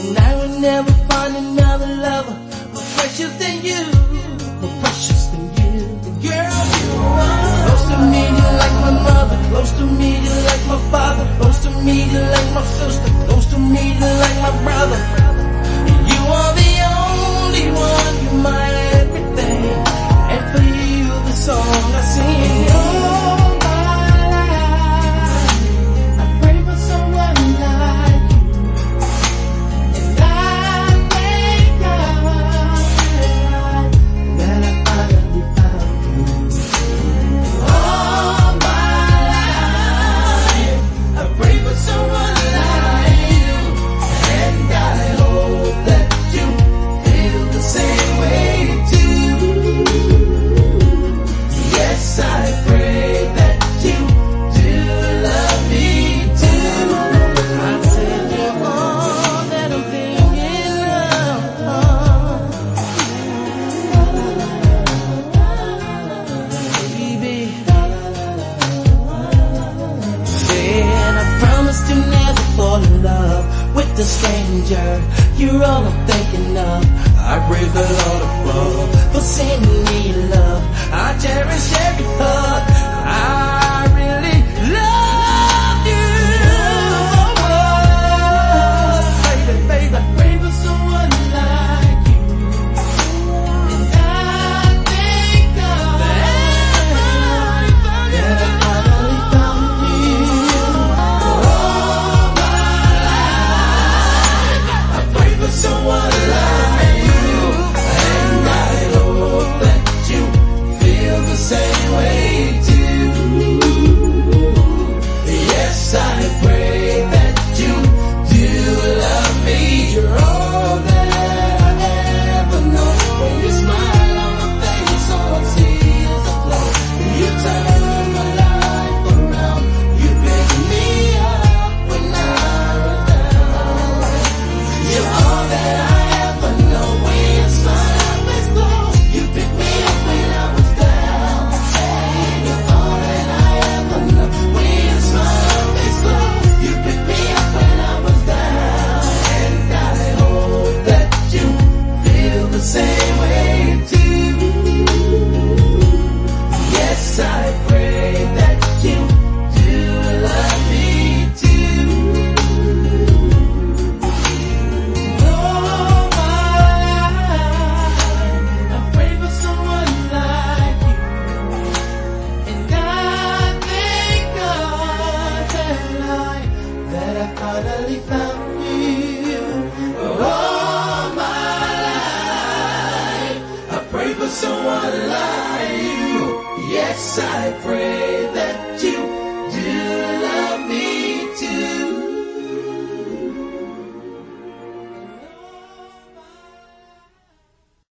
And I will never find another lover more precious than you, more precious than you. Girl, you are close to me, you're like my mother. Close to me, you're like my father. Close to me, you're like my sister. Close to me, you're like my brother. You are the only one, you're my everything. And for you, the song I sing. All my life, I pray for someone like you. And I thank God that I finally found you. All my life, I pray for someone like you. And I hope that you feel the same way too. Yes, I pray that you do love me too. I said you're all that I'm thinking of, baby. Said I promised to never fall in love with a stranger. You're all I'm thinking of. I praise the Lord above for sending me love. I cherish every hug. I really love you. Baby, baby, I pray for someone like you. And I thank God that I finally found you. All my life, I pray for someone like you. And I hope that you feel the same way too. Yes, I pray that you do love me. You're all that I ever know. When you smile on my face, all tears are flow. You turn my life around. You pick me up when I was down. You're all that I ever know. When you smile on my face, glow. You pick me up when I was down. You're all that I ever know. When you smile on my face, glow. You pick me up when I was down. And I hope that you feel the same way too. Yes, I pray that you do love me too. All my life, I pray for someone like you. And I thank God that I finally found you. All my life, I pray for someone like you. Yes, I pray